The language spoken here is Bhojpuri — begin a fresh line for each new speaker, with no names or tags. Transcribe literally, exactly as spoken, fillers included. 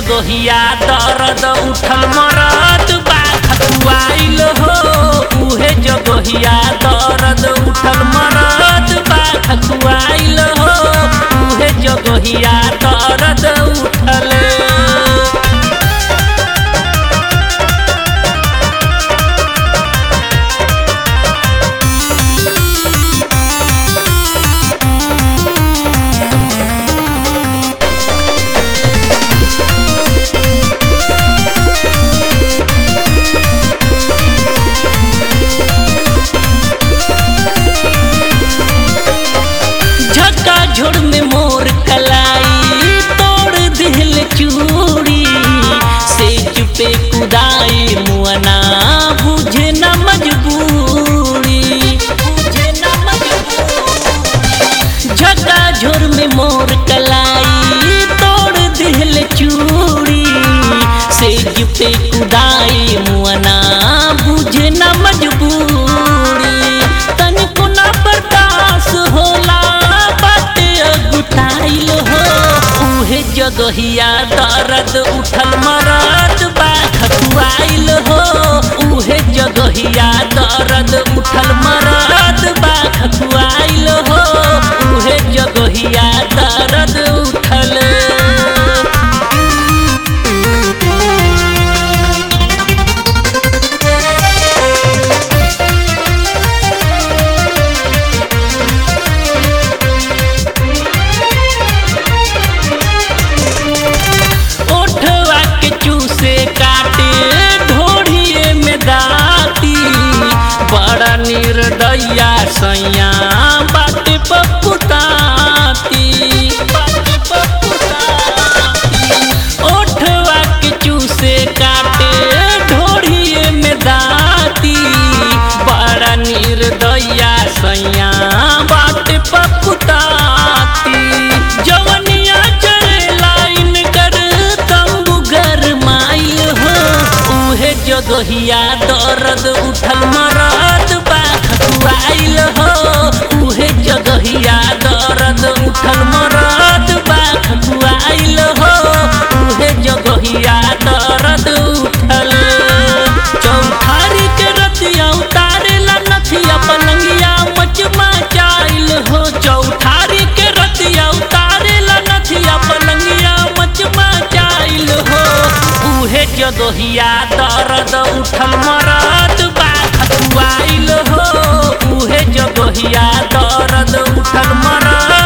जगहिया दर्द उठल मरद बा खतुआइल हो। उहे जगहिया दर्द उठल मरद बा खतुआइल हो। उहे जगहिया दर्द उठल। झोड़ में मोर कलाई तोड़ दिल चूड़ी सेज पे कुदाई मुअना बुझे न मजबूरी बुझे न मजबूरी। झका झोर में मोर कलाई तोड़ दिल चूड़ी सेज पे कुदाई मुअना बुझे न मजबूरी। तनिको न बर्दाश्त होला गुटाइल हो। उहे जगहिया दर्द उठल मरद बा खतुआइल हो। उहे जगहिया दर्द उठल मरद बा खतुआइल हो। उहे जगहिया दर्द उठल। निर्दया सैया बाटे पपुताती बाटे पपुताती। ओठवा के चूसे काटे ढोढ़िए में दाती बड़ा निर्दया सैया बाटे पपुताती। जवनिया चढ़े लाइन कर तंबू गरमाइल हो। उहे जगहिया दर्द उठल मरद बा खतुआइल हो। उहे जगहिया दर्द उठल मरद बा खतुआइल हो। उहे जगहिया दर्द उठल। चौथारी के रतिया उतारेला नथिया पलंगिया मचमा चाइल हो। चौथारी के रतिया उतारेला नथिया पलंगिया मचमा चाइल हो। उहे जगहिया दर्द उठल मरद बा खतुआइल हो। उहे जगहिया दर्द उठल मरद